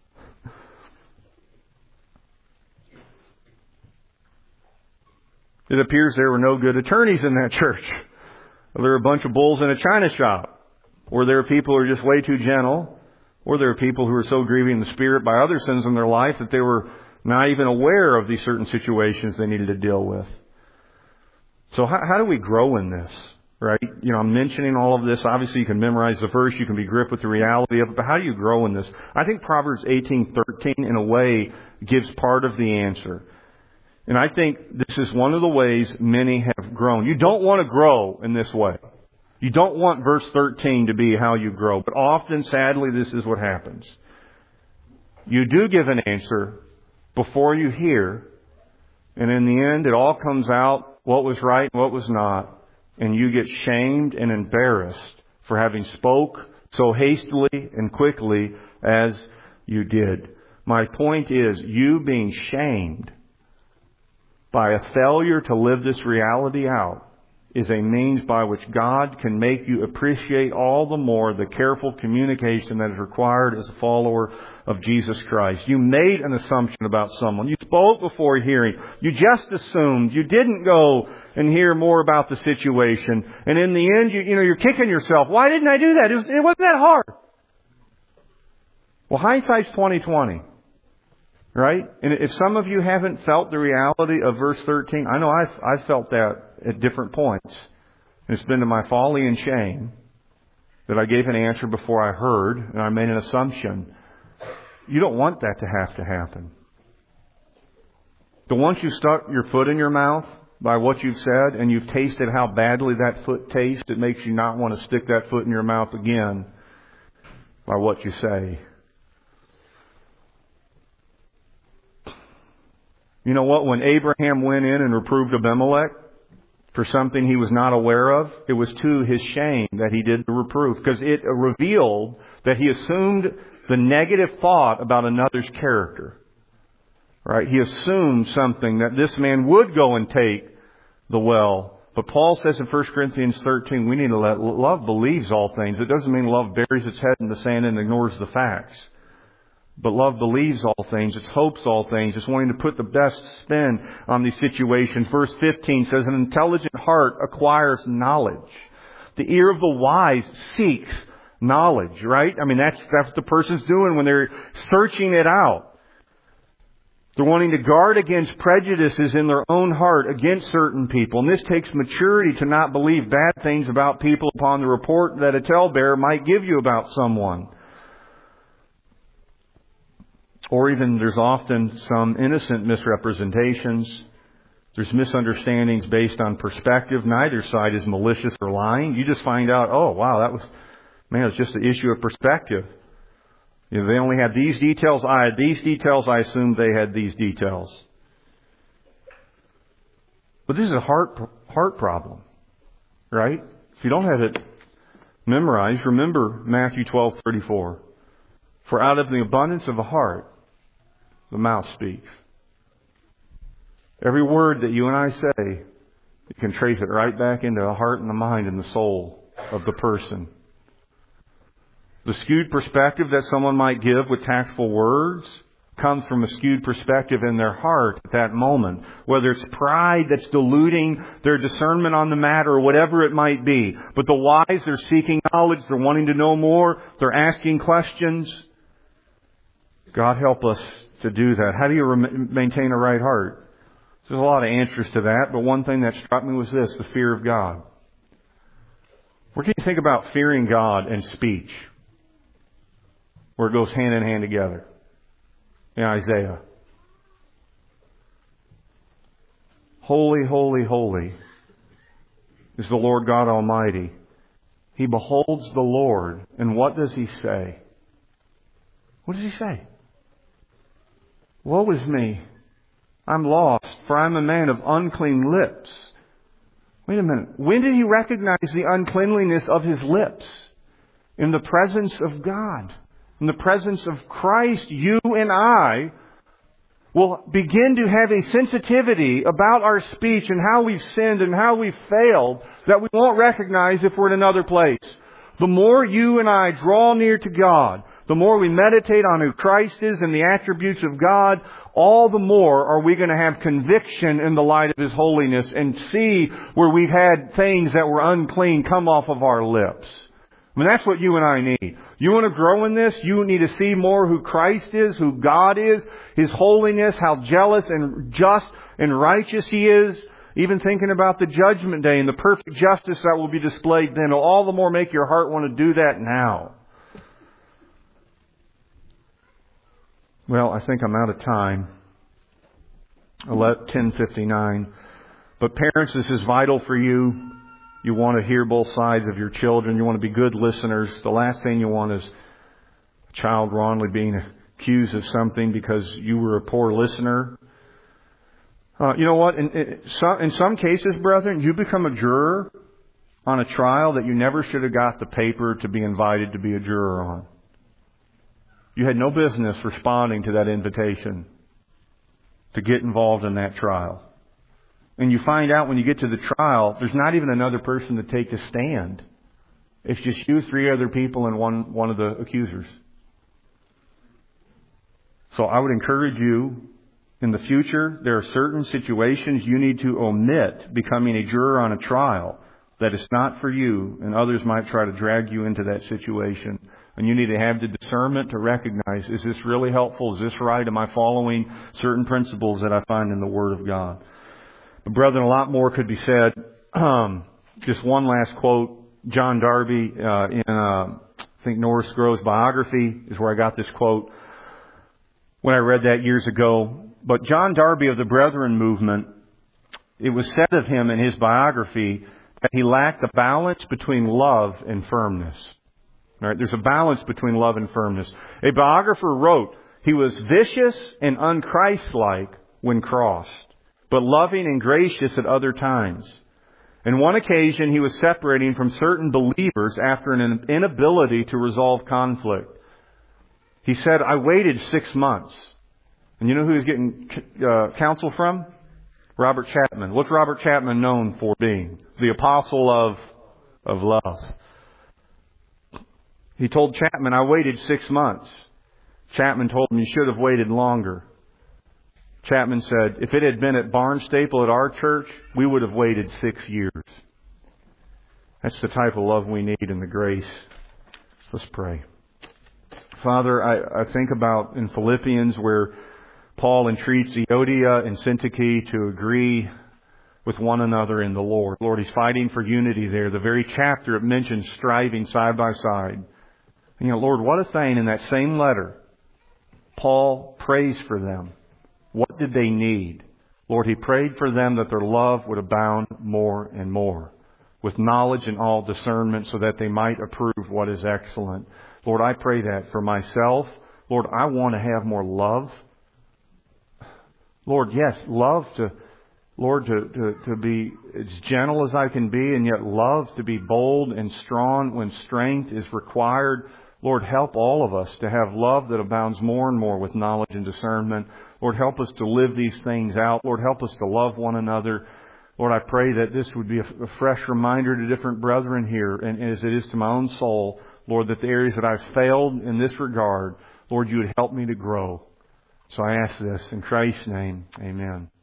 It appears there were no good attorneys in that church. There were a bunch of bulls in a china shop. Or there are people who are just way too gentle. Or there are people who are so grieving the Spirit by other sins in their life that they were not even aware of these certain situations they needed to deal with. So how, how do we grow in this? Right? You know, I'm mentioning all of this. Obviously, you can memorize the verse. You can be gripped with the reality of it. But how do you grow in this? I think Proverbs eighteen thirteen, in a way, gives part of the answer. And I think this is one of the ways many have grown. You don't want to grow in this way. You don't want verse thirteen to be how you grow. But often, sadly, this is what happens. You do give an answer before you hear. And in the end, it all comes out what was right and what was not. And you get shamed and embarrassed for having spoke so hastily and quickly as you did. My point is, you being shamed by a failure to live this reality out is a means by which God can make you appreciate all the more the careful communication that is required as a follower of Jesus Christ. You made an assumption about someone. You spoke before hearing. You just assumed. You didn't go and hear more about the situation. And in the end, you, you know, you're kicking yourself. Why didn't I do that? It, was, it wasn't that hard. Well, hindsight's twenty twenty. Right? And if some of you haven't felt the reality of verse thirteen, I know I've, I've felt that at different points. And it's been to my folly and shame that I gave an answer before I heard and I made an assumption. You don't want that to have to happen. But once you've stuck your foot in your mouth by what you've said and you've tasted how badly that foot tastes, it makes you not want to stick that foot in your mouth again by what you say. You know what? When Abraham went in and reproved Abimelech for something he was not aware of, it was to his shame that he did the reproof, because it revealed that he assumed the negative thought about another's character. Right? He assumed something, that this man would go and take the well. But Paul says in First Corinthians thirteen, we need to let love believes all things. It doesn't mean love buries its head in the sand and ignores the facts. But love believes all things. It hopes all things. It's wanting to put the best spin on these situations. Verse fifteen says, an intelligent heart acquires knowledge. The ear of the wise seeks knowledge, right? I mean, that's, that's what the person's doing when they're searching it out. They're wanting to guard against prejudices in their own heart against certain people. And this takes maturity to not believe bad things about people upon the report that a talebearer might give you about someone. Or even there's often some innocent misrepresentations. There's misunderstandings based on perspective. Neither side is malicious or lying. You just find out, oh, wow, that was, man, it's just an issue of perspective. You know, they only had these details. I had these details. I assumed they had these details. But this is a heart, heart problem, right? If you don't have it memorized, remember Matthew twelve thirty-four. For out of the abundance of the heart, the mouth speaks. Every word that you and I say, you can trace it right back into the heart and the mind and the soul. of the person. The skewed perspective that someone might give with tactful words comes from a skewed perspective in their heart at that moment. Whether it's pride that's diluting their discernment on the matter or whatever it might be. But the wise, they're seeking knowledge, they're wanting to know more, they're asking questions. God help us to do that. How do you rem- maintain a right heart? There's a lot of answers to that, but one thing that struck me was this, the fear of God. What do you think about fearing God and speech? Where it goes hand in hand together. In Isaiah. Holy, holy, holy is the Lord God Almighty. He beholds the Lord. And what does He say? What does He say? Woe is me. I'm lost, for I'm a man of unclean lips. Wait a minute. When did He recognize the uncleanliness of His lips? In the presence of God. In the presence of Christ, you and I will begin to have a sensitivity about our speech and how we've sinned and how we've failed that we won't recognize if we're in another place. The more you and I draw near to God, the more we meditate on who Christ is and the attributes of God, all the more are we going to have conviction in the light of His holiness and see where we've had things that were unclean come off of our lips. I mean, that's what you and I need. You want to grow in this? You need to see more who Christ is, who God is, His holiness, how jealous and just and righteous He is. Even thinking about the judgment day and the perfect justice that will be displayed then will all the more make your heart want to do that now. Well, I think I'm out of time. ten fifty-nine. But parents, this is vital for you. You want to hear both sides of your children. You want to be good listeners. The last thing you want is a child wrongly being accused of something because you were a poor listener. Uh, you know what? In, in, some, in some cases, brethren, you become a juror on a trial that you never should have got the paper to be invited to be a juror on. You had no business responding to that invitation to get involved in that trial. And you find out when you get to the trial, there's not even another person to take the stand. It's just you, three other people, and one, one of the accusers. So I would encourage you, in the future, there are certain situations you need to omit becoming a juror on a trial that is not for you, and others might try to drag you into that situation. And you need to have the discernment to recognize, is this really helpful? Is this right? Am I following certain principles that I find in the Word of God? But brethren, a lot more could be said. Um, just one last quote. John Darby, uh, in, uh, I think Norris Grove's biography is where I got this quote when I read that years ago. But John Darby of the Brethren movement, it was said of him in his biography that he lacked the balance between love and firmness. All right, there's a balance between love and firmness. A biographer wrote, he was vicious and unchristlike when crossed, but loving and gracious at other times. On one occasion, he was separating from certain believers after an inability to resolve conflict. He said, I waited six months. And you know who he was getting uh, counsel from? Robert Chapman. What's Robert Chapman known for being? The apostle of, of love. He told Chapman, I waited six months. Chapman told him, you should have waited longer. Chapman said, if it had been at Barnstaple at our church, we would have waited six years. That's the type of love we need and the grace. Let's pray. Father, I, I think about in Philippians where Paul entreats Euodia and Syntyche to agree with one another in the Lord. Lord, he's fighting for unity there. The very chapter it mentions striving side by side. And, you know, Lord, what a thing in that same letter. Paul prays for them. What did they need? Lord, he prayed for them that their love would abound more and more, with knowledge and all discernment, so that they might approve what is excellent. Lord, I pray that for myself. Lord, I want to have more love. Lord, yes, love to, Lord, to, to, to be as gentle as I can be, and yet love to be bold and strong when strength is required. Lord, help all of us to have love that abounds more and more with knowledge and discernment. Lord, help us to live these things out. Lord, help us to love one another. Lord, I pray that this would be a, a fresh reminder to different brethren here, and as it is to my own soul, Lord, that the areas that I've failed in this regard, Lord, you would help me to grow. So I ask this in Christ's name. Amen.